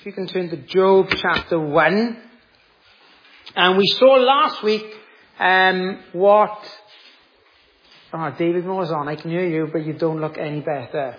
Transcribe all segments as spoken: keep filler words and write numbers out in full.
If you can turn to Job chapter one. And we saw last week um, what... Oh, David Moore's on. I can hear you, but you don't look any better.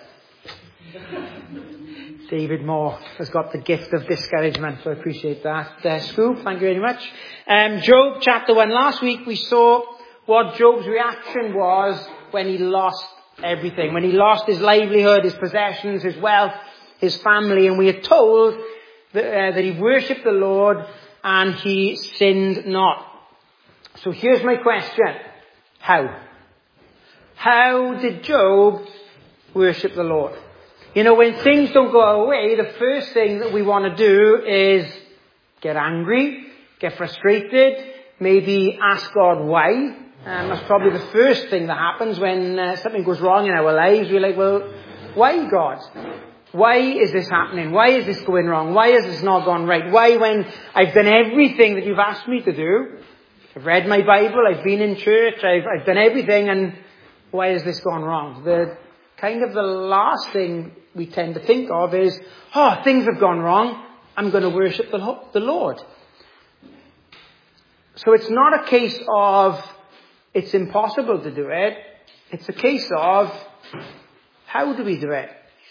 David Moore has got the gift of discouragement, so I appreciate that. Uh, Scoop, thank you very much. Um, Job chapter one. Last week we saw what Job's reaction was when he lost everything. When he lost his livelihood, his possessions, his wealth, his family. And we are told that, uh, that he worshipped the Lord and he sinned not. So here's my question. How? How did Job worship the Lord? You know, when things don't go our way, the first thing that we want to do is get angry, get frustrated, maybe ask God why. And that's probably the first thing that happens when uh, something goes wrong in our lives. We're like, well, why, God? Why is this happening? Why is this going wrong? Why has this not gone right? Why, when I've done everything that you've asked me to do, I've read my Bible, I've been in church, I've, I've done everything, and why has this gone wrong? The kind of the last thing we tend to think of is, oh, things have gone wrong, I'm going to worship the, the Lord. So it's not a case of it's impossible to do it. It's a case of how do we do it?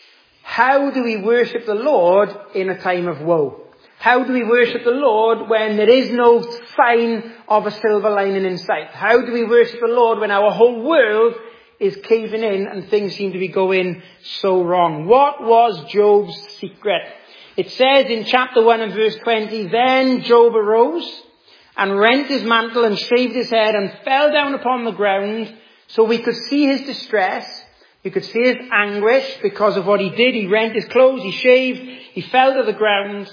How do we worship the Lord in a time of woe? How do we worship the Lord when there is no sign of a silver lining in sight? How do we worship the Lord when our whole world is caving in and things seem to be going so wrong? What was Job's secret? It says in chapter one and verse twenty, then Job arose and rent his mantle and shaved his head and fell down upon the ground, so we could see his distress. You could see his anguish because of what he did. He rent his clothes, he shaved, he fell to the ground.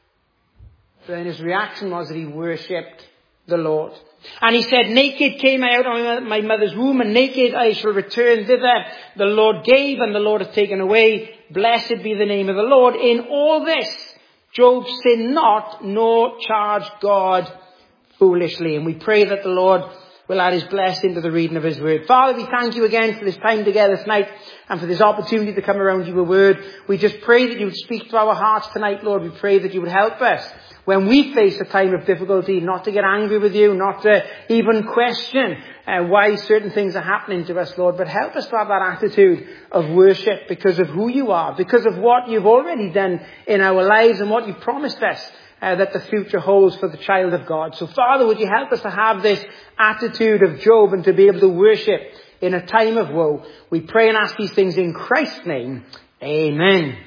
Then his reaction was that he worshipped the Lord. And he said, naked came I out of my mother's womb, and naked I shall return thither. The Lord gave, and the Lord hath taken away. Blessed be the name of the Lord. In all this, Job sinned not, nor charged God foolishly. And we pray that the Lord will add his blessing to the reading of his word. Father, we thank you again for this time together tonight and for this opportunity to come around your word. We just pray that you would speak to our hearts tonight, Lord. We pray that you would help us when we face a time of difficulty, not to get angry with you, not to even question uh, why certain things are happening to us, Lord, but help us to have that attitude of worship because of who you are, because of what you've already done in our lives and what you've promised us uh, that the future holds for the child of God. So, Father, would you help us to have this attitude of Job and to be able to worship in a time of woe? We pray and ask these things in Christ's name. Amen.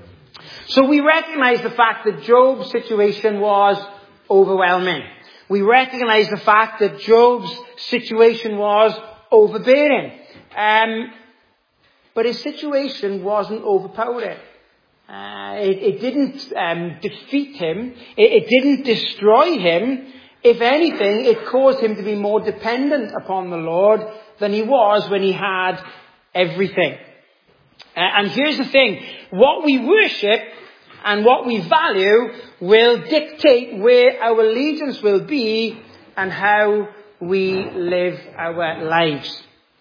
So we recognize the fact that Job's situation was overwhelming. We recognize the fact that Job's situation was overbearing. Um, but his situation wasn't overpowering. Uh, it, it didn't um, defeat him. It, it didn't destroy him. If anything, it caused him to be more dependent upon the Lord than he was when he had everything. Uh, and here's the thing. What we worship and what we value will dictate where our allegiance will be and how we live our lives.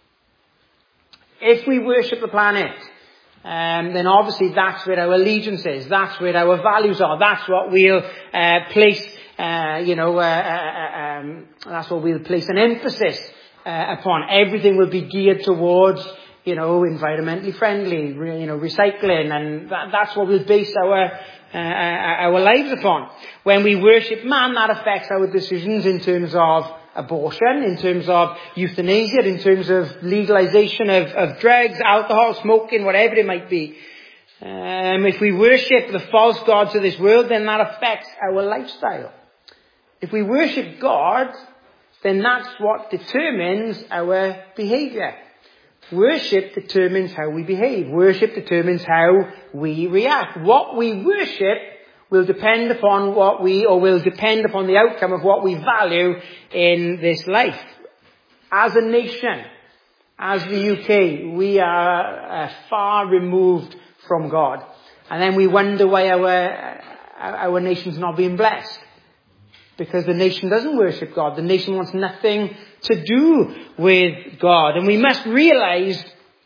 If we worship the planet, um, then obviously that's where our allegiance is. That's where our values are. That's what we'll uh, place, uh, you know, uh, uh, um, that's what we'll place an emphasis uh, upon. Everything will be geared towards, you know, environmentally friendly, you know, recycling, and that, that's what we'll base our uh, our lives upon. When we worship man, that affects our decisions in terms of abortion, in terms of euthanasia, in terms of legalization of, of drugs, alcohol, smoking, whatever it might be. Um, if we worship the false gods of this world, then that affects our lifestyle. If we worship God, then that's what determines our behavior. Worship determines how we behave. Worship determines how we react. What we worship will depend upon what we, or will depend upon the outcome of what we value in this life. As a nation, as the U K, we are uh, far removed from God. And then we wonder why our, our nation's not being blessed. Because the nation doesn't worship God. The nation wants nothing to do with God. And we must realize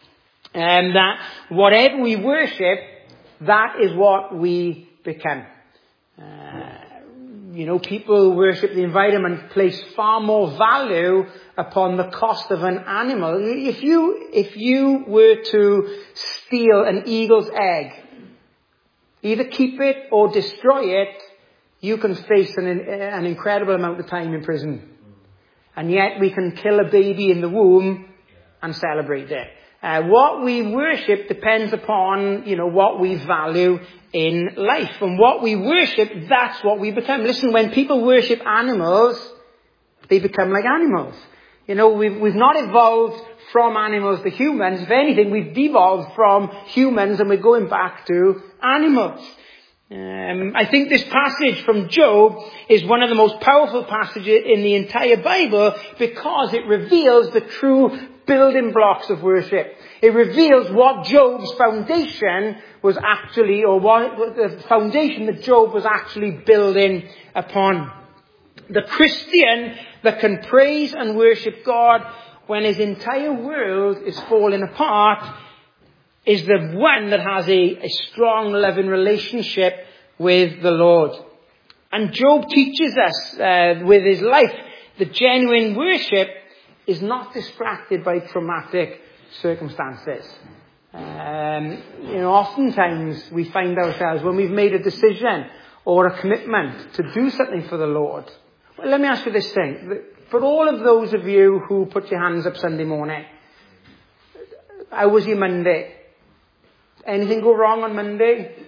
um, that whatever we worship, that is what we become. Uh, you know, people who worship the environment place far more value upon the cost of an animal. If you, if you were to steal an eagle's egg, either keep it or destroy it, you can face an, an incredible amount of time in prison. And yet we can kill a baby in the womb and celebrate it. Uh, what we worship depends upon, you know, what we value in life. And what we worship, that's what we become. Listen, when people worship animals, they become like animals. You know, we've, we've not evolved from animals to humans. If anything, we've devolved from humans and we're going back to animals. Um, I think this passage from Job is one of the most powerful passages in the entire Bible because it reveals the true building blocks of worship. It reveals what Job's foundation was actually, or what the foundation that Job was actually building upon. The Christian that can praise and worship God when his entire world is falling apart is the one that has a, a strong, loving relationship with the Lord. And Job teaches us uh, with his life that genuine worship is not distracted by traumatic circumstances. Um, you know, oftentimes we find ourselves when we've made a decision or a commitment to do something for the Lord. Well, let me ask you this thing. For all of those of you who put your hands up Sunday morning, how was your Monday? Anything go wrong on Monday?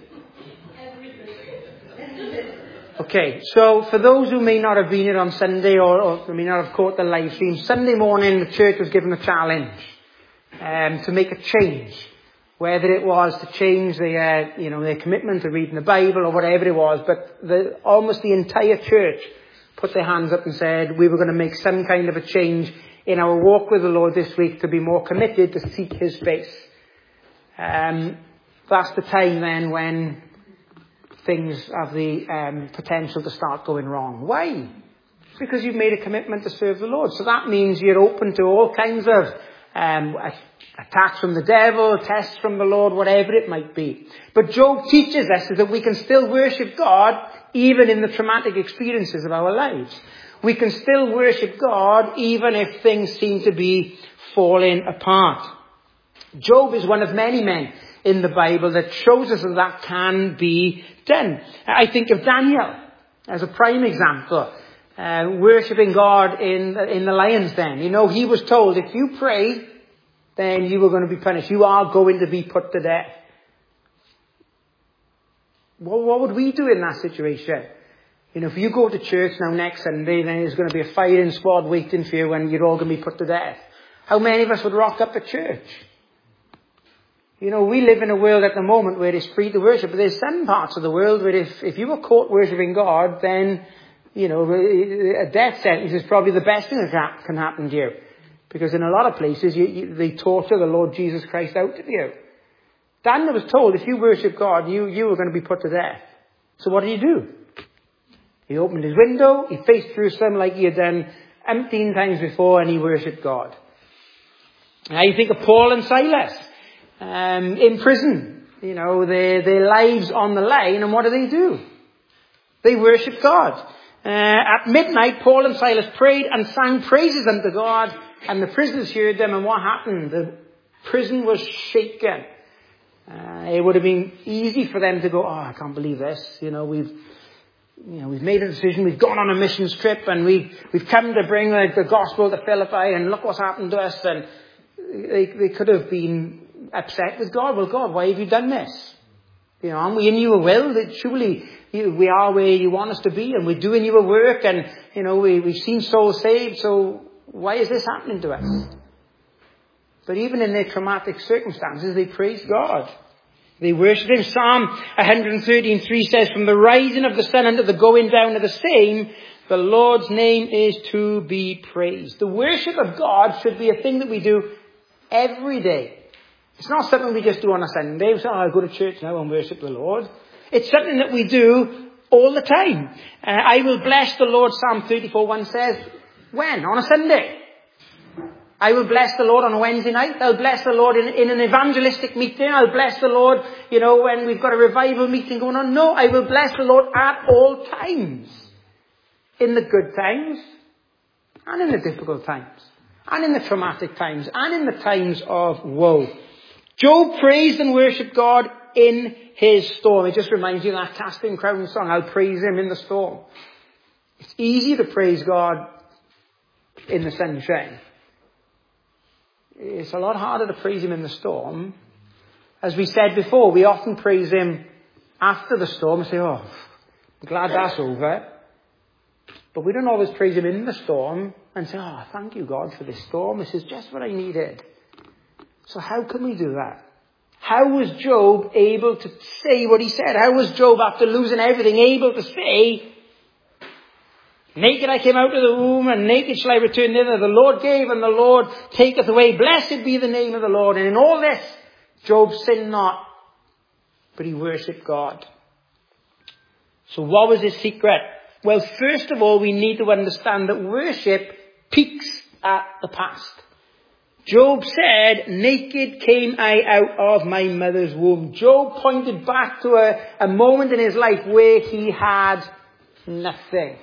Okay, so for those who may not have been here on Sunday or, or may not have caught the live stream, Sunday morning the church was given a challenge um, to make a change. Whether it was to change their, uh, you know, their commitment to reading the Bible or whatever it was, but the, almost the entire church put their hands up and said we were going to make some kind of a change in our walk with the Lord this week to be more committed to seek His face. Um, that's the time then when things have the um, potential to start going wrong. Why? Because you've made a commitment to serve the Lord. So that means you're open to all kinds of um, attacks from the devil, tests from the Lord, whatever it might be. But Job teaches us that we can still worship God even in the traumatic experiences of our lives. We can still worship God even if things seem to be falling apart. Job is one of many men in the Bible that shows us that that can be done. I think of Daniel as a prime example, uh, worshipping God in in the lion's den. You know, he was told if you pray, then you are going to be punished. You are going to be put to death. Well, what would we do in that situation? You know, if you go to church now next Sunday, then there's going to be a firing squad waiting for you and you're all going to be put to death. How many of us would rock up at church? You know, we live in a world at the moment where it's free to worship, but there's some parts of the world where if, if you were caught worshipping God, then, you know, a death sentence is probably the best thing that can happen to you. Because in a lot of places, you, you, they torture the Lord Jesus Christ out of you. Daniel was told if you worship God, you, you were going to be put to death. So what did he do? He opened his window, he faced Jerusalem like he had done umpteen times before, and he worshipped God. Now you think of Paul and Silas. Um, in prison, you know, their, their lives on the line, and what do they do? They worship God. Uh, at midnight, Paul and Silas prayed and sang praises unto God, and the prisoners heard them, and what happened? The prison was shaken. Uh, it would have been easy for them to go, oh, I can't believe this. You know, we've, you know, we've made a decision, we've gone on a missions trip, and we, we've come to bring the, the gospel to Philippi, and look what's happened to us, and they, they could have been upset with God. Well, God, why have you done this? You know, aren't we in your will? That surely you, we are where you want us to be, and we're doing your work, and, you know, we, we've seen souls saved, so why is this happening to us? But even in their traumatic circumstances, they praised God. They worshipped Him. Psalm one thirteen three says, from the rising of the sun unto the going down of the same, the Lord's name is to be praised. The worship of God should be a thing that we do every day. It's not something we just do on a Sunday. We say, oh, I'll go to church now and worship the Lord. It's something that we do all the time. Uh, I will bless the Lord, Psalm thirty-four one says. When? On a Sunday. I will bless the Lord on a Wednesday night. I'll bless the Lord in, in an evangelistic meeting. I'll bless the Lord, you know, when we've got a revival meeting going on. No, I will bless the Lord at all times. In the good times, and in the difficult times, and in the traumatic times, and in the times of woe. Job praised and worshipped God in his storm. It just reminds you of that Casting Crowns song, I'll praise him in the storm. It's easy to praise God in the sunshine. It's a lot harder to praise him in the storm. As we said before, we often praise him after the storm and say, oh, I'm glad that's over. But we don't always praise him in the storm and say, oh, thank you, God, for this storm. This is just what I needed. So how can we do that? How was Job able to say what he said? How was Job, after losing everything, able to say, naked I came out of the womb, and naked shall I return thither. The Lord gave, and the Lord taketh away. Blessed be the name of the Lord. And in all this, Job sinned not, but he worshipped God. So what was his secret? Well, first of all, we need to understand that worship peaks at the past. Job said, naked came I out of my mother's womb. Job pointed back to a, a moment in his life where he had nothing.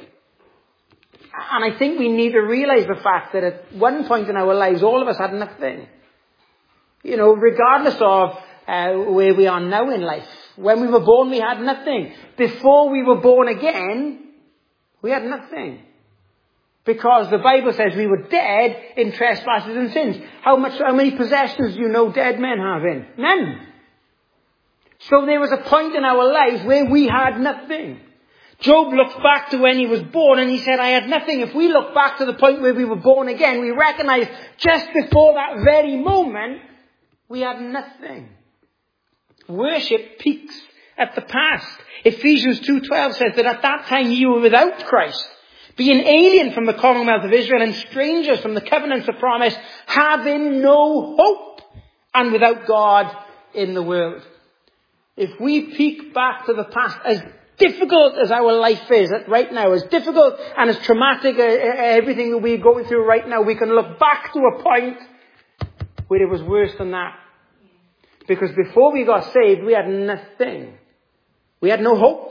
And I think we need to realize the fact that at one point in our lives, all of us had nothing. You know, regardless of uh, where we are now in life. When we were born, we had nothing. Before we were born again, we had nothing. Because the Bible says we were dead in trespasses and sins. How much, how many possessions do you know dead men have in? None. So there was a point in our lives where we had nothing. Job looked back to when he was born and he said, I had nothing. If we look back to the point where we were born again, we recognize just before that very moment, we had nothing. Worship peaks at the past. Ephesians two twelve says that at that time you were without Christ, being alien from the commonwealth of Israel and strangers from the covenants of promise, having no hope and without God in the world. If we peek back to the past, as difficult as our life is right now, as difficult and as traumatic as everything that we're going through right now, we can look back to a point where it was worse than that. Because before we got saved, we had nothing. We had no hope.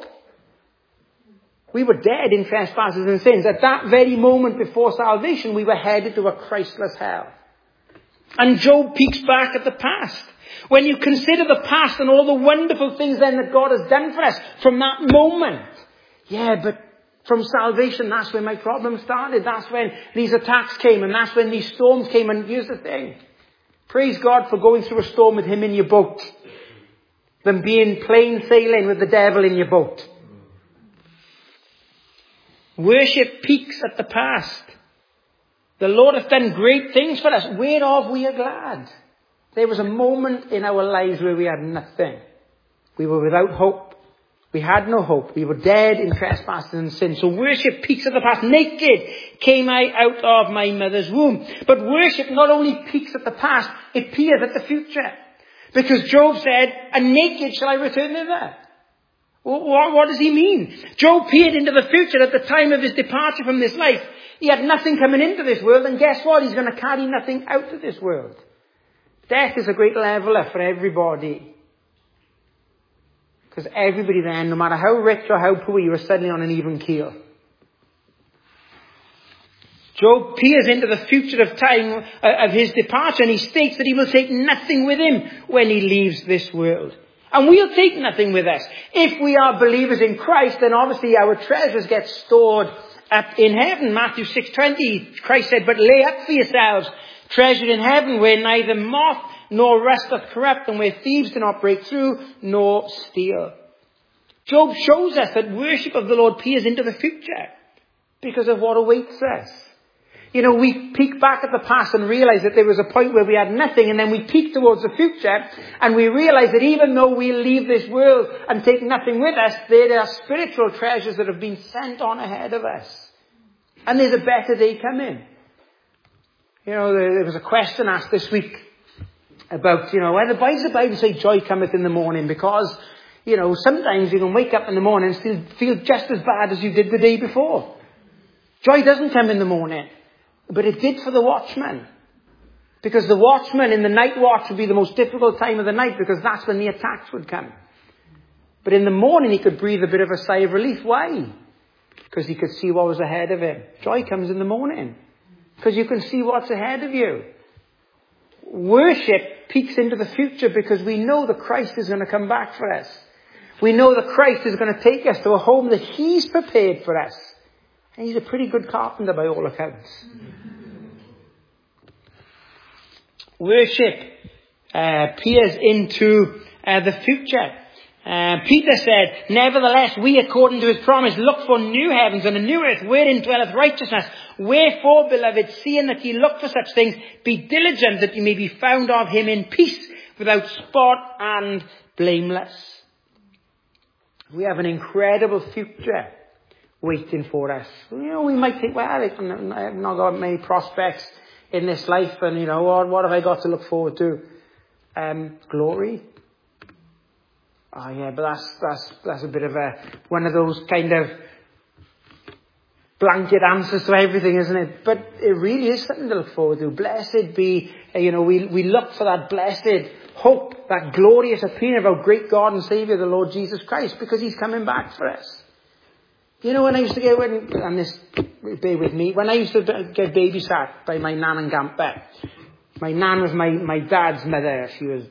We were dead in trespasses and sins. At that very moment before salvation, we were headed to a Christless hell. And Job peeks back at the past. When you consider the past and all the wonderful things then that God has done for us from that moment. Yeah, but from salvation, that's when my problem started. That's when these attacks came, and that's when these storms came. And here's the thing. Praise God for going through a storm with him in your boat than being plain sailing with the devil in your boat. Worship peaks at the past. The Lord hath done great things for us, whereof we are glad. There was a moment in our lives where we had nothing. We were without hope. We had no hope. We were dead in trespasses and sin. So worship peaks at the past. Naked came I out of my mother's womb. But worship not only peaks at the past, it peers at the future. Because Job said, and naked shall I return thither. What, what does he mean? Job peered into the future at the time of his departure from this life. He had nothing coming into this world, and guess what? He's going to carry nothing out of this world. Death is a great leveler for everybody. Because everybody then, no matter how rich or how poor, you are suddenly on an even keel. Job peers into the future of time of his departure, and he states that he will take nothing with him when he leaves this world. And we'll take nothing with us. If we are believers in Christ, then obviously our treasures get stored up in heaven. Matthew six twenty, Christ said, but lay up for yourselves treasure in heaven, where neither moth nor rust doth corrupt, and where thieves do not break through nor steal. Job shows us that worship of the Lord peers into the future because of what awaits us. You know, we peek back at the past and realize that there was a point where we had nothing, and then we peek towards the future and we realize that even though we leave this world and take nothing with us, there are spiritual treasures that have been sent on ahead of us. And there's a better day coming. You know, there was a question asked this week about, you know, why does the Bible say joy cometh in the morning? Because, you know, sometimes you can wake up in the morning and still feel just as bad as you did the day before. Joy doesn't come in the morning. But it did for the watchman. Because the watchman in the night watch would be the most difficult time of the night, because that's when the attacks would come. But in the morning he could breathe a bit of a sigh of relief. Why? Because he could see what was ahead of him. Joy comes in the morning. Because you can see what's ahead of you. Worship peeks into the future because we know that Christ is going to come back for us. We know that Christ is going to take us to a home that he's prepared for us. And he's a pretty good carpenter by all accounts. Worship uh, peers into uh, the future. Uh, Peter said, nevertheless, we, according to his promise, look for new heavens and a new earth, wherein dwelleth righteousness. Wherefore, beloved, seeing that ye look for such things, be diligent that ye may be found of him in peace, without spot and blameless. We have an incredible future waiting for us. You know, we might think, well, I have not got many prospects in this life, and, you know, what, what have I got to look forward to? Um, glory. Oh yeah, but that's, that's, that's a bit of a, one of those kind of blanket answers to everything, isn't it? But it really is something to look forward to. Blessed be, you know, we, we look for that blessed hope, that glorious appearing of our great God and Saviour, the Lord Jesus Christ, because he's coming back for us. You know, when I used to get, when, and this, bear with me, when I used to get babysat by my nan and grandpa, my nan was my, my dad's mother. She was,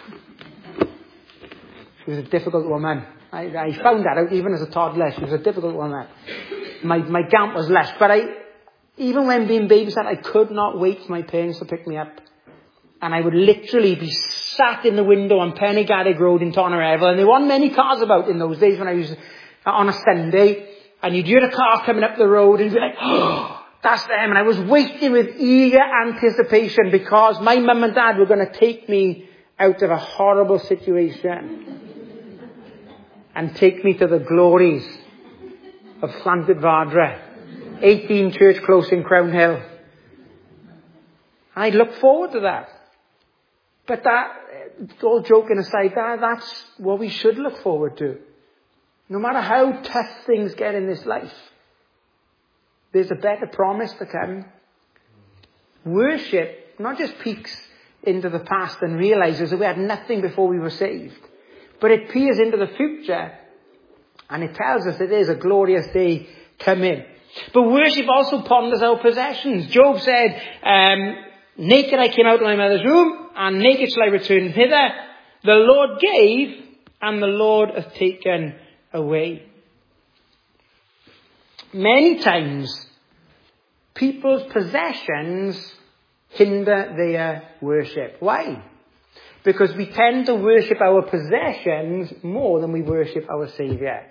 she was a difficult woman. I, I found that out even as a toddler. She was a difficult woman. My, my gamp was less. But I, even when being babysat, I could not wait for my parents to pick me up. And I would literally be sat in the window on Pennygarrig Road in Tonnerevel. And there weren't many cars about in those days when I was on a Sunday. And you'd hear a car coming up the road and you'd be like, oh, that's them. And I was waiting with eager anticipation because my mum and dad were going to take me out of a horrible situation and take me to the glories of Llandudvadra, eighteen Church Close in Crown Hill. And I'd look forward to that. But that, all joking aside, that, that's what we should look forward to. No matter how tough things get in this life, there's a better promise to come. Worship not just peeks into the past and realizes that we had nothing before we were saved, but it peers into the future and it tells us that there's a glorious day coming. But worship also ponders our possessions. Job said, um, naked I came out of my mother's womb, and naked shall I return hither. The Lord gave, and the Lord hath taken away. Many times, people's possessions hinder their worship. Why? Because we tend to worship our possessions more than we worship our Saviour.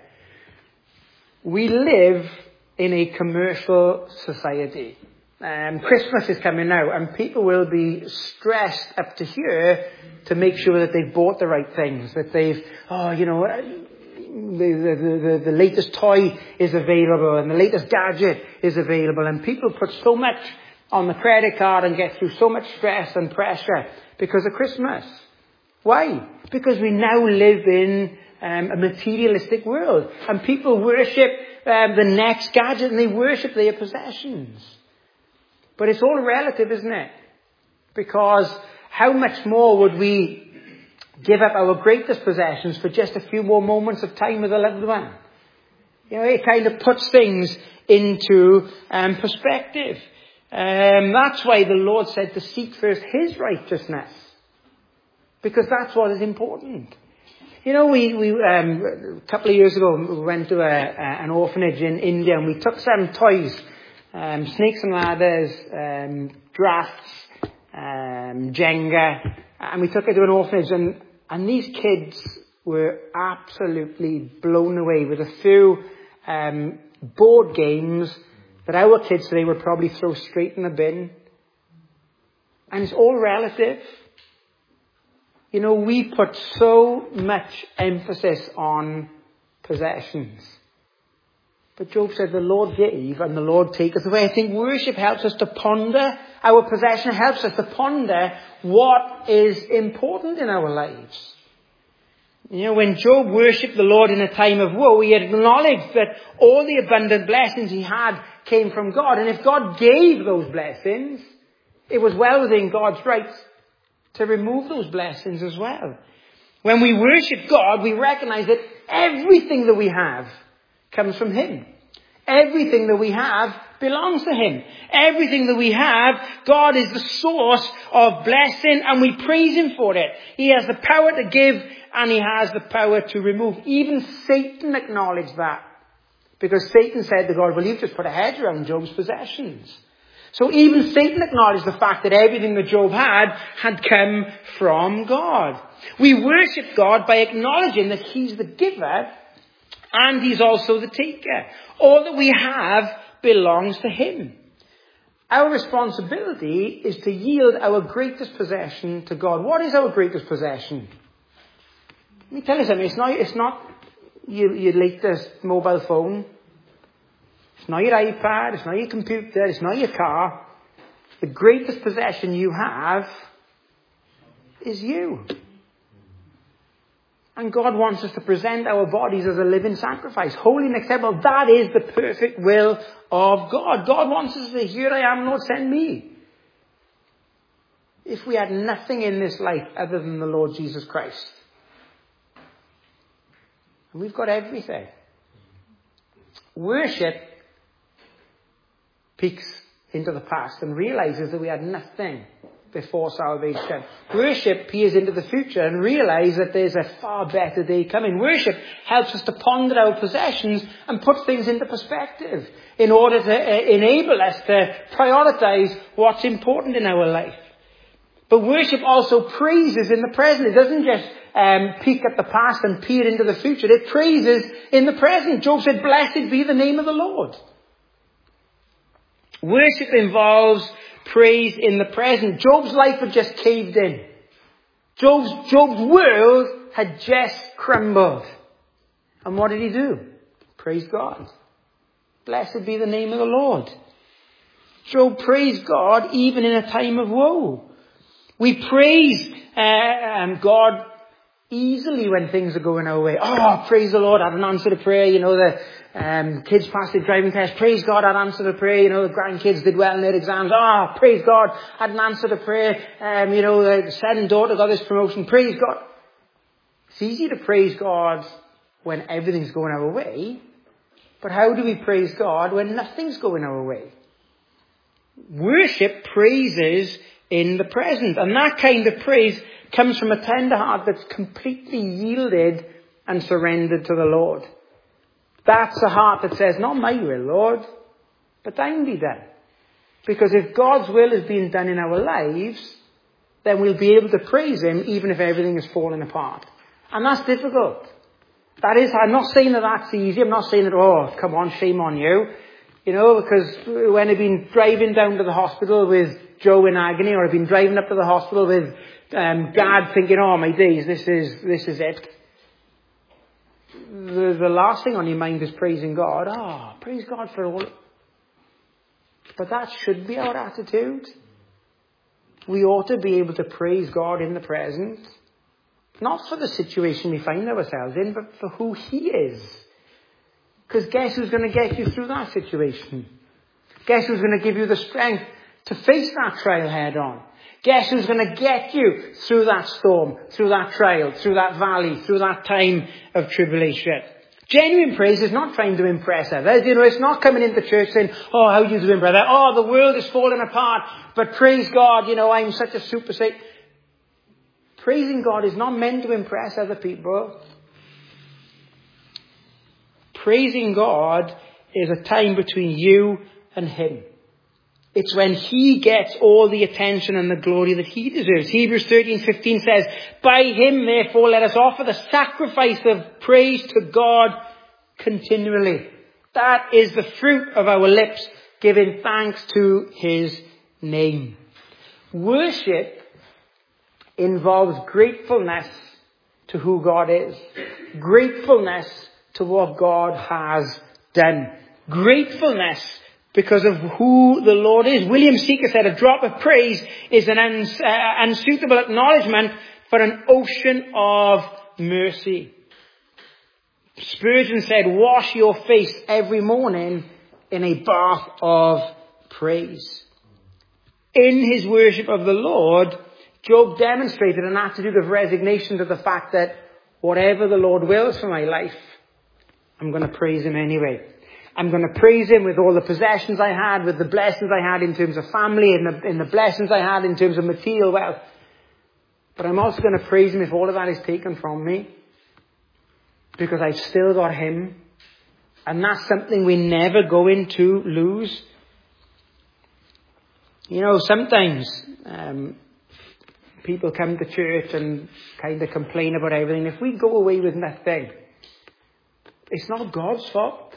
We live in a commercial society. Um, Christmas is coming now, and people will be stressed up to here to make sure that they've bought the right things, that they've, oh, you know, the, the, the, the latest toy is available and the latest gadget is available, and people put so much on the credit card and get through so much stress and pressure because of Christmas. Why? Because we now live in um, a materialistic world, and people worship um, the next gadget and they worship their possessions. But it's all relative, isn't it? Because how much more would we give up our greatest possessions for just a few more moments of time with a loved one? You know, it kind of puts things into um, perspective. Um, that's why the Lord said to seek first his righteousness. Because that's what is important. You know, we, we um, a couple of years ago, we went to a, a, an orphanage in India, and we took some toys. Um, snakes and ladders, um, drafts, um, Jenga, and we took it to an orphanage, and, and these kids were absolutely blown away with a few um, board games that our kids today would probably throw straight in the bin. And it's all relative. You know, we put so much emphasis on possessions. But Job said, the Lord gave and the Lord taketh away. I think worship helps us to ponder. Our possession helps us to ponder what is important in our lives. You know, when Job worshipped the Lord in a time of woe, he acknowledged that all the abundant blessings he had came from God. And if God gave those blessings, it was well within God's right to remove those blessings as well. When we worship God, we recognize that everything that we have comes from Him. Everything that we have belongs to Him. Everything that we have, God is the source of blessing, and we praise Him for it. He has the power to give, and He has the power to remove. Even Satan acknowledged that. Because Satan said to God, well, you've just put a hedge around Job's possessions. So even Satan acknowledged the fact that everything that Job had had come from God. We worship God by acknowledging that He's the giver and He's also the taker. All that we have belongs to Him. Our responsibility is to yield our greatest possession to God. What is our greatest possession? Let me tell you something. It's not, it's not your, your latest mobile phone. It's not your iPad. It's not your computer. It's not your car. The greatest possession you have is you. And God wants us to present our bodies as a living sacrifice, holy and acceptable. That is the perfect will of God. God wants us to say, here I am, Lord, send me. If we had nothing in this life other than the Lord Jesus Christ, and we've got everything. Worship peeks into the past and realizes that we had nothing before salvation. Worship peers into the future and realize that there's a far better day coming. Worship helps us to ponder our possessions and put things into perspective in order to uh, enable us to prioritize what's important in our life. But worship also praises in the present. It doesn't just um, peek at the past and peer into the future. It praises in the present. Job said, blessed be the name of the Lord. Worship involves praise in the present. Job's life had just caved in. Job's, Job's world had just crumbled. And what did he do? Praise God. Blessed be the name of the Lord. Job praised God even in a time of woe. We praise uh, um, God easily when things are going our way. Oh, praise the Lord, I had an answer to prayer. You know, the um, kids passed their driving test. Praise God, I had an answer to prayer. You know, the grandkids did well in their exams. Oh, praise God, I had an answer to prayer. Um, you know, the son and daughter got this promotion. Praise God. It's easy to praise God when everything's going our way. But how do we praise God when nothing's going our way? Worship praises in the present. And that kind of praise comes from a tender heart that's completely yielded and surrendered to the Lord. That's a heart that says, not my will, Lord, but thine be done. Because if God's will is being done in our lives, then we'll be able to praise Him even if everything is falling apart. And that's difficult. That is, I'm not saying that that's easy. I'm not saying that, oh, come on, shame on you. You know, because when I've been driving down to the hospital with Joe in agony, or I've been driving up to the hospital with um, Dad thinking, oh my days, this is this is it. The, the last thing on your mind is praising God. Ah, oh, praise God for all. But that should be our attitude. We ought to be able to praise God in the present. Not for the situation we find ourselves in, but for who He is. Because guess who's going to get you through that situation? Guess who's going to give you the strength to face that trial head on? Guess who's going to get you through that storm, through that trial, through that valley, through that time of tribulation? Genuine praise is not trying to impress others. You know, it's not coming into church saying, oh, how you doing, brother? Oh, the world is falling apart, but praise God, you know, I'm such a super saint. Praising God is not meant to impress other people. Praising God is a time between you and Him. It's when He gets all the attention and the glory that He deserves. Hebrews thirteen fifteen says, by Him, therefore, let us offer the sacrifice of praise to God continually. That is the fruit of our lips, giving thanks to His name. Worship involves gratefulness to who God is. Gratefulness to what God has done. Gratefulness because of who the Lord is. William Seeker said, a drop of praise is an uns- uh, unsuitable acknowledgement for an ocean of mercy. Spurgeon said, wash your face every morning in a bath of praise. In his worship of the Lord, Job demonstrated an attitude of resignation to the fact that whatever the Lord wills for my life, I'm going to praise him anyway. I'm going to praise him with all the possessions I had, with the blessings I had in terms of family, and the, in the blessings I had in terms of material wealth. But I'm also going to praise him if all of that is taken from me, because I've still got him. And that's something we're never going to lose. You know, sometimes um, people come to church and kind of complain about everything. If we go away with nothing, it's not God's fault.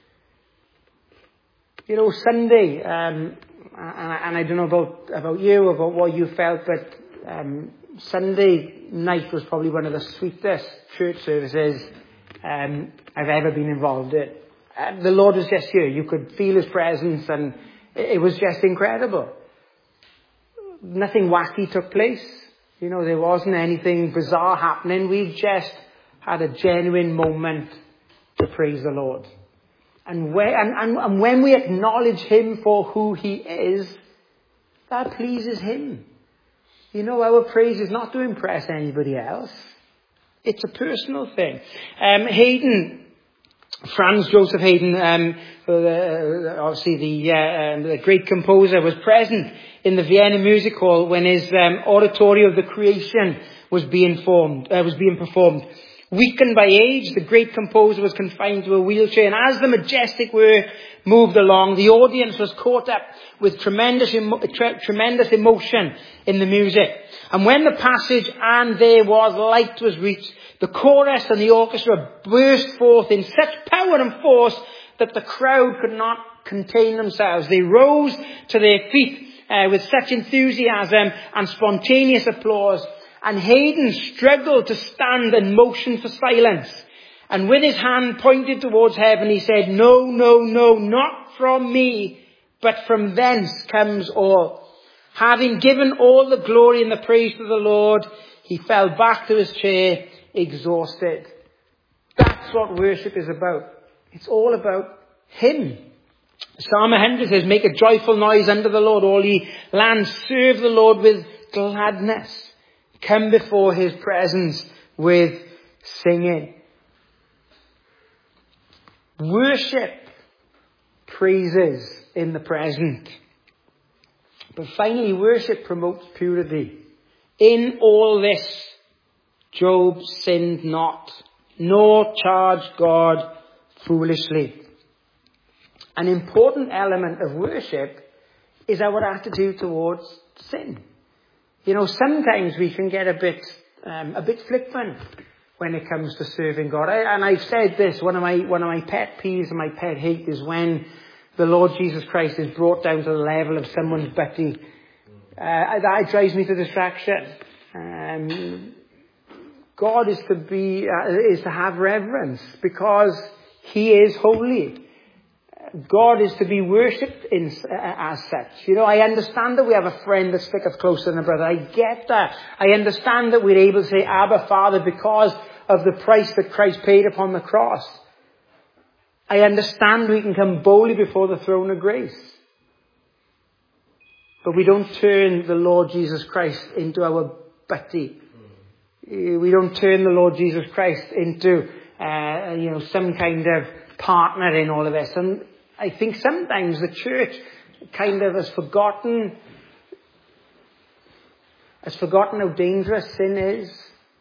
You know, Sunday, um, and, I, and I don't know about, about you, about what you felt, but um, Sunday night was probably one of the sweetest church services um, I've ever been involved in. Uh, the Lord was just here. You could feel his presence, and it, it was just incredible. Nothing wacky took place. You know, there wasn't anything bizarre happening. We just had a genuine moment to praise the Lord. And when, and, and, and when we acknowledge him for who he is, that pleases him. You know, our praise is not to impress anybody else. It's a personal thing. Um, Haydn, Franz Joseph Haydn, um, the, obviously the, uh, um, the great composer, was present in the Vienna Music Hall when his um, oratory of the creation was being formed, uh, was being performed. Weakened by age, the great composer was confined to a wheelchair, and as the majestic work moved along, the audience was caught up with tremendous, emo- tre- tremendous emotion in the music. And when the passage "and there was light" was reached, the chorus and the orchestra burst forth in such power and force that the crowd could not contain themselves. They rose to their feet uh, with such enthusiasm and spontaneous applause. And Haydn struggled to stand and motion for silence. And with his hand pointed towards heaven, he said, "No, no, no, not from me, but from thence comes all." Having given all the glory and the praise to the Lord, he fell back to his chair, exhausted. That's what worship is about. It's all about him. Psalm one hundred says, "Make a joyful noise unto the Lord, all ye lands. Serve the Lord with gladness. Come before his presence with singing." Worship praises in the present. But finally, worship promotes purity. In all this, Job sinned not, nor charged God foolishly. An important element of worship is our attitude towards sin. You know, sometimes we can get a bit, um, a bit flippant when it comes to serving God. I, and I've said this, one of my, one of my pet peeves and my pet hate is when the Lord Jesus Christ is brought down to the level of someone's butty. Uh, that drives me to distraction. Um, God is to be, uh, is to have reverence because he is holy. God is to be worshipped in, uh, as such. You know, I understand that we have a friend that sticketh closer than a brother. I get that. I understand that we're able to say Abba Father because of the price that Christ paid upon the cross. I understand we can come boldly before the throne of grace. But we don't turn the Lord Jesus Christ into our butty. We don't turn the Lord Jesus Christ into, uh, you know, some kind of partner in all of this. And I think sometimes the church kind of has forgotten, has forgotten how dangerous sin is.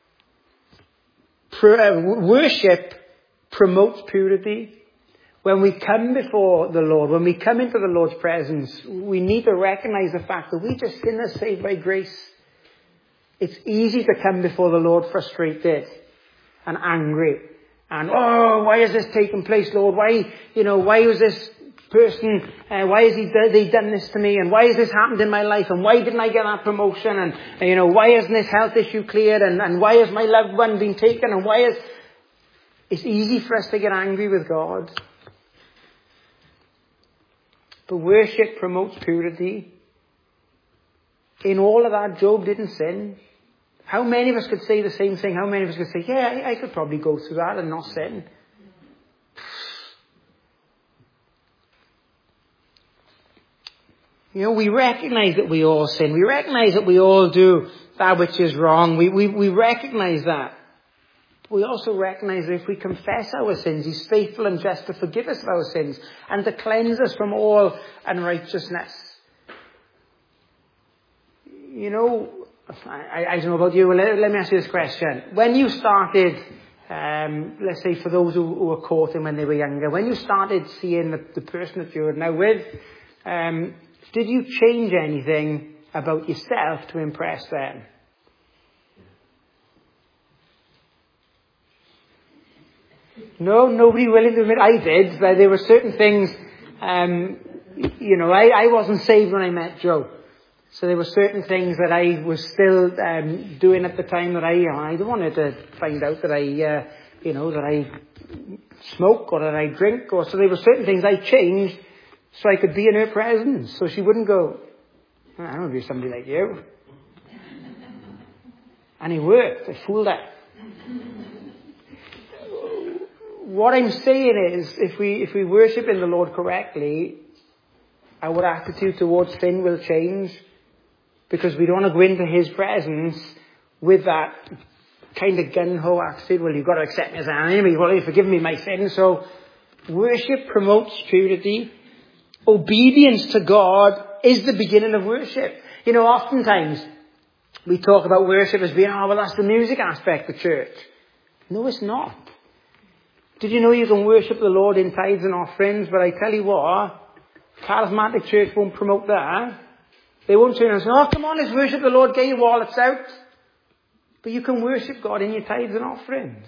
Worship promotes purity. When we come before the Lord, when we come into the Lord's presence, we need to recognize the fact that we just sinners saved by grace. It's easy to come before the Lord frustrated and angry. And, oh, why has this taken place, Lord? Why, you know, why was this person, uh, why has he they done this to me? And why has this happened in my life? And why didn't I get that promotion? And, you know, why hasn't this health issue cleared? And, and why has my loved one been taken? And why is... It's easy for us to get angry with God. But worship promotes purity. In all of that, Job didn't sin. How many of us could say the same thing? How many of us could say, yeah, I, I could probably go through that and not sin? You know, we recognize that we all sin. We recognize that we all do that which is wrong. We, we, we recognize that. But we also recognize that if we confess our sins, he's faithful and just to forgive us of our sins and to cleanse us from all unrighteousness. You know, I, I don't know about you. Well, let, let me ask you this question. When you started, um, let's say for those who, who were courting when they were younger, when you started seeing the, the person that you're now with, um, did you change anything about yourself to impress them? No, nobody willing to admit. I did. There were certain things, um, you know, I, I wasn't saved when I met Joe. So there were certain things that I was still um, doing at the time that I, you know, I don't wanted to find out that I, uh, you know, that I smoke or that I drink. Or so there were certain things I changed so I could be in her presence. So she wouldn't go, I don't want to be somebody like you. And it worked. I fooled her. What I'm saying is, if we if we worship in the Lord correctly, our attitude towards sin will change, because we don't want to go into his presence with that kind of gun-ho attitude. Well, you've got to accept me as I am. You've got to forgive me my sins. So worship promotes purity. Obedience to God is the beginning of worship. You know, oftentimes we talk about worship as being, oh, well, that's the music aspect of church. No, it's not. Did you know you can worship the Lord in tithes and offerings? But I tell you what, charismatic church won't promote that. They won't turn and say, oh, come on, let's worship the Lord, get your wallets out. But you can worship God in your tithes and offerings.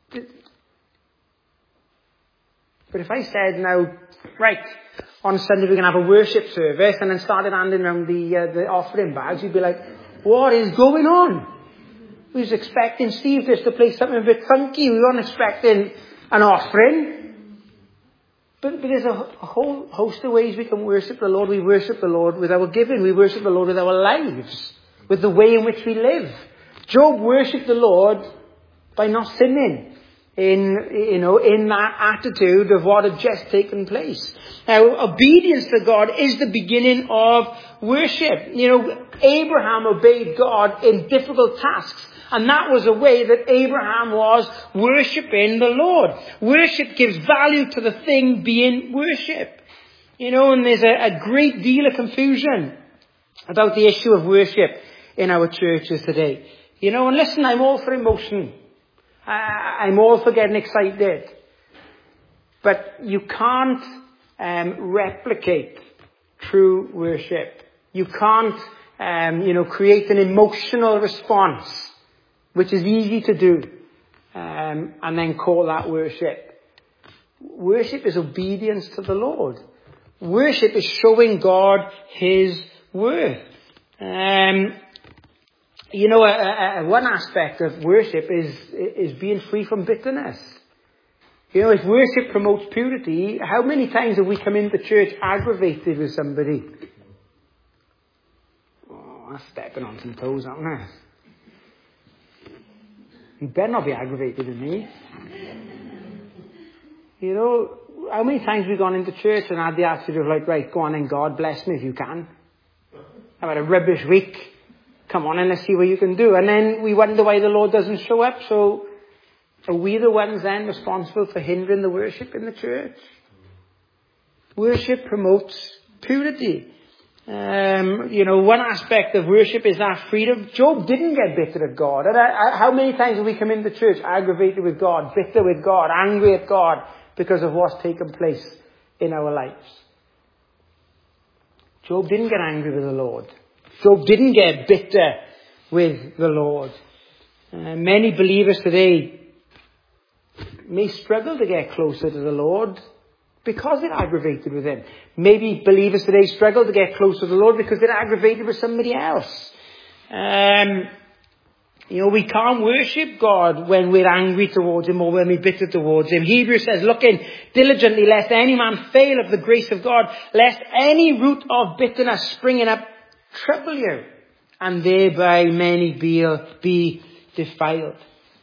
But if I said now, right, on Sunday we're going to have a worship service, and then started handing around the, uh, the offering bags, you'd be like, what is going on? We was expecting Steve just to play something a bit funky. We weren't expecting an offering. But, but there's a, a whole host of ways we can worship the Lord. We worship the Lord with our giving. We worship the Lord with our lives, with the way in which we live. Job worshipped the Lord by not sinning in, you know, in that attitude of what had just taken place. Now, obedience to God is the beginning of worship. You know, Abraham obeyed God in difficult tasks. And that was a way that Abraham was worshipping the Lord. Worship gives value to the thing being worshipped. You know, and there's a, a great deal of confusion about the issue of worship in our churches today. You know, and listen, I'm all for emotion. I, I'm all for getting excited. But you can't um, replicate true worship. You can't, um, you know, create an emotional response, which is easy to do, um, and then call that worship. Worship is obedience to the Lord. Worship is showing God his worth. Um, you know, a, a, one aspect of worship is, is being free from bitterness. You know, if worship promotes purity, how many times have we come into church aggravated with somebody? Oh, I'm stepping on some toes, aren't I? You better not be aggravated with me. You know, how many times have we gone into church and had the attitude of like, right, go on and God bless me if you can. I've had a rubbish week. Come on and let's see what you can do. And then we wonder why the Lord doesn't show up. So are we the ones then responsible for hindering the worship in the church? Worship promotes purity. Um, you know, one aspect of worship is that freedom. Job didn't get bitter at God. And I, I, how many times have we come into church aggravated with God, bitter with God, angry at God because of what's taken place in our lives? Job didn't get angry with the Lord. Job didn't get bitter with the Lord. Uh, many believers today may struggle to get closer to the Lord because they're aggravated with him. Maybe believers today struggle to get close to the Lord because they're aggravated with somebody else. Um, you know, we can't worship God when we're angry towards him or when we're bitter towards him. Hebrews says, looking diligently lest any man fail of the grace of God, lest any root of bitterness springing up trouble you, and thereby many be, be defiled.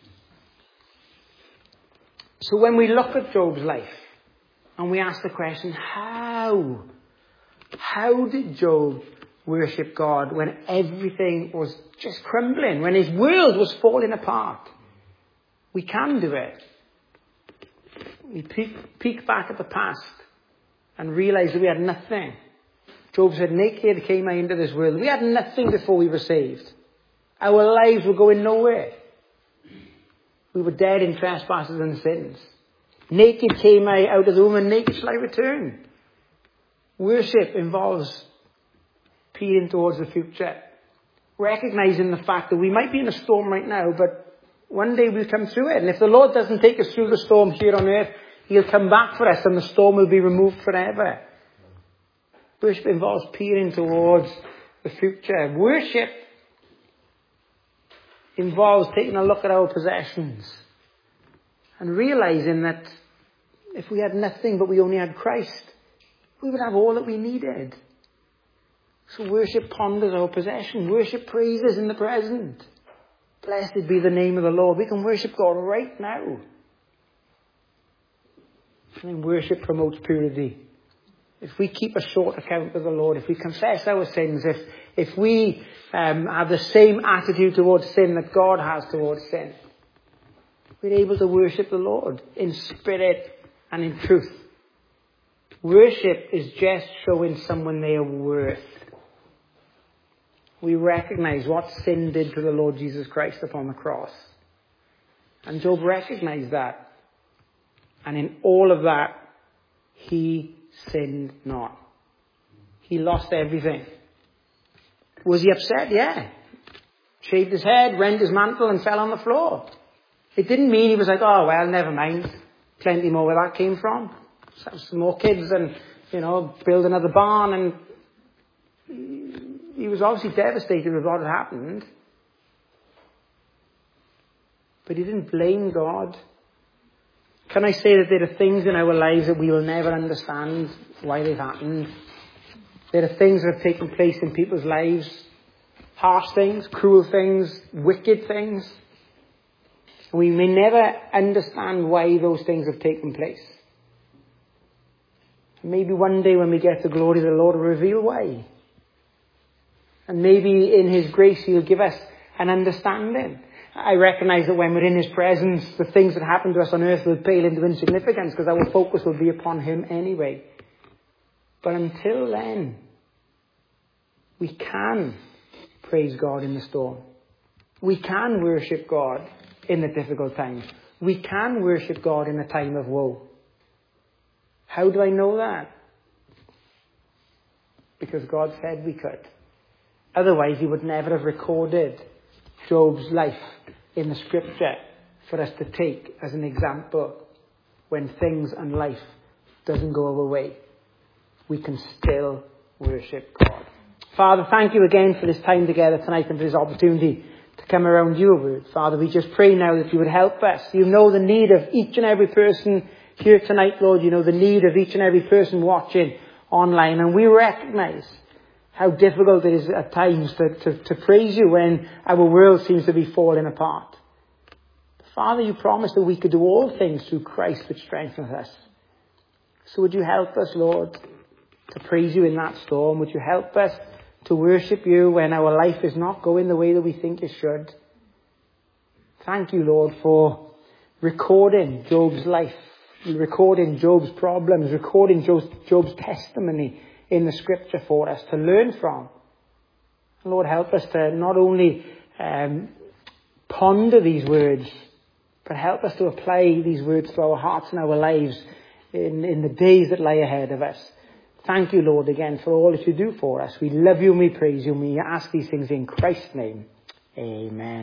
So when we look at Job's life, and we ask the question, how How did Job worship God when everything was just crumbling, when his world was falling apart? We can do it. We peek, peek back at the past and realize that we had nothing. Job said, naked came I into this world. We had nothing before we were saved. Our lives were going nowhere. We were dead in trespasses and sins. Naked came I out of the womb, and naked shall I return. Worship involves peering towards the future. Recognizing the fact that we might be in a storm right now, but one day we'll come through it. And if the Lord doesn't take us through the storm here on earth, he'll come back for us and the storm will be removed forever. Worship involves peering towards the future. Worship involves taking a look at our possessions and realizing that if we had nothing but we only had Christ, we would have all that we needed. So worship ponders our possession. Worship praises in the present. Blessed be the name of the Lord. We can worship God right now. And then worship promotes purity. If we keep a short account with the Lord, if we confess our sins, if if we um, have the same attitude towards sin that God has towards sin, we're able to worship the Lord in spirit and in truth. Worship is just showing someone their worth. We recognize what sin did to the Lord Jesus Christ upon the cross. And Job recognized that. And in all of that, he sinned not. He lost everything. Was he upset? Yeah. Shaved his head, rent his mantle, and fell on the floor. It didn't mean he was like, oh, well, never mind. Plenty more where that came from. Let's have some more kids and, you know, build another barn. And he was obviously devastated with what had happened. But he didn't blame God. Can I say that there are things in our lives that we will never understand why they've happened? There are things that have taken place in people's lives. Harsh things, cruel things, wicked things. We may never understand why those things have taken place. Maybe one day when we get to glory, the Lord will reveal why. And maybe in his grace he'll give us an understanding. I recognize that when we're in his presence, the things that happen to us on earth will pale into insignificance because our focus will be upon him anyway. But until then, we can praise God in the storm. We can worship God in the difficult times. We can worship God in a time of woe. How do I know that? Because God said we could. Otherwise, he would never have recorded Job's life in the scripture for us to take as an example. When things and life doesn't go our way, we can still worship God. Father, thank you again for this time together tonight and for this opportunity to come around your word. Father, we just pray now that you would help us. You know the need of each and every person here tonight, Lord. You know the need of each and every person watching online. And we recognize how difficult it is at times to, to, to praise you when our world seems to be falling apart. Father, you promised that we could do all things through Christ which strengthens us. So would you help us, Lord, to praise you in that storm? Would you help us to worship you when our life is not going the way that we think it should? Thank you, Lord, for recording Job's life, recording Job's problems, recording Job's, Job's testimony in the scripture for us to learn from. Lord, help us to not only um, ponder these words, but help us to apply these words to our hearts and our lives in, in the days that lie ahead of us. Thank you, Lord, again for all that you do for us. We love you and we praise you and we ask these things in Christ's name. Amen.